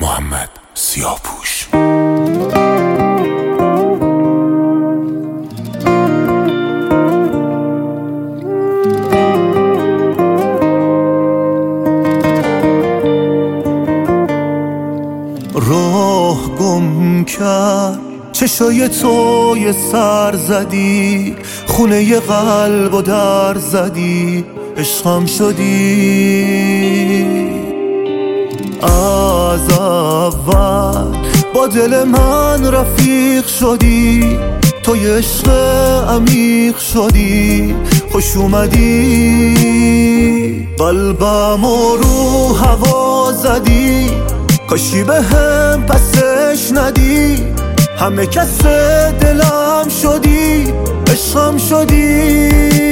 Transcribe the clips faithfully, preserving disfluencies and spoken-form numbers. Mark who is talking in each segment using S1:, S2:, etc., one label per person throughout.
S1: محمد سیاهپوش.
S2: راه گم کرد چشای توی سر زدی، خونه ی قلب و در زدی، عشقم شدی. از اول با دل من رفیق شدی، توی عشق عمیق شدی، خوش اومدی. قلبم رو هوا زدی، کاشی به هم پسش ندی، همه کس دلم شدی، عشقم شدی.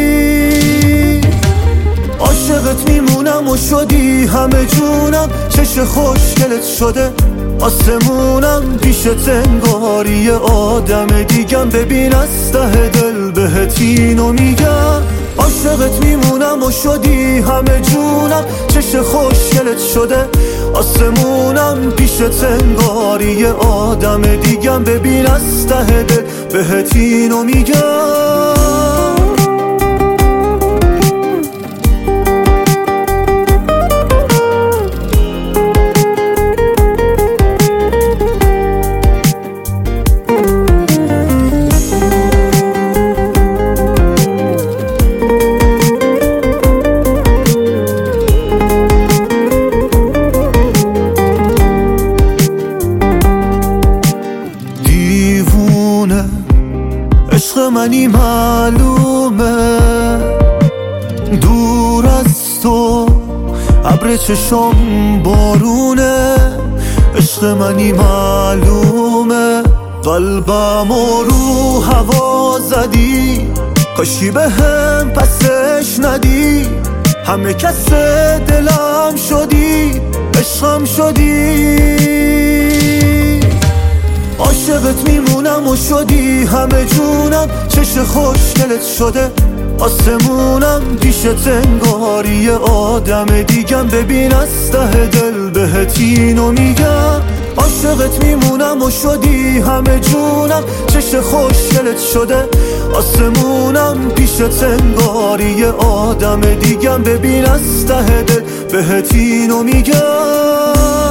S2: عاشقت میمونم و شدی همه جونم، چش خوشگلت شده آسمونم، پیشت انگاری آدم دیگم. ببین از ته دل بهت اینو میگم، عاشقت میمونم و شدی همه جونم، چش خوشگلت شده آسمونم، پیشت انگاری آدم دیگم. ببین از ته دل بهت اینو میگم. عشق منی معلومه دور از تو، ابر چشم بارونه. عشق منی معلومه قلبم رو هوا زدی، کاشی به هم پسش ندی، همه کس دلم شدی، عشقم شدی. عاشقت میمونم و شدی همه جونم، چش خوشگلت شده آسمونم، پیشت انگاری آدم دیگم. ببین از ته دل بهت اینو میگم، عاشقت میمونم و شدی همه جونم، چش خوشگلت شده آسمونم، پیشت انگاری آدم دیگم. ببین از ته دل بهت اینو میگم.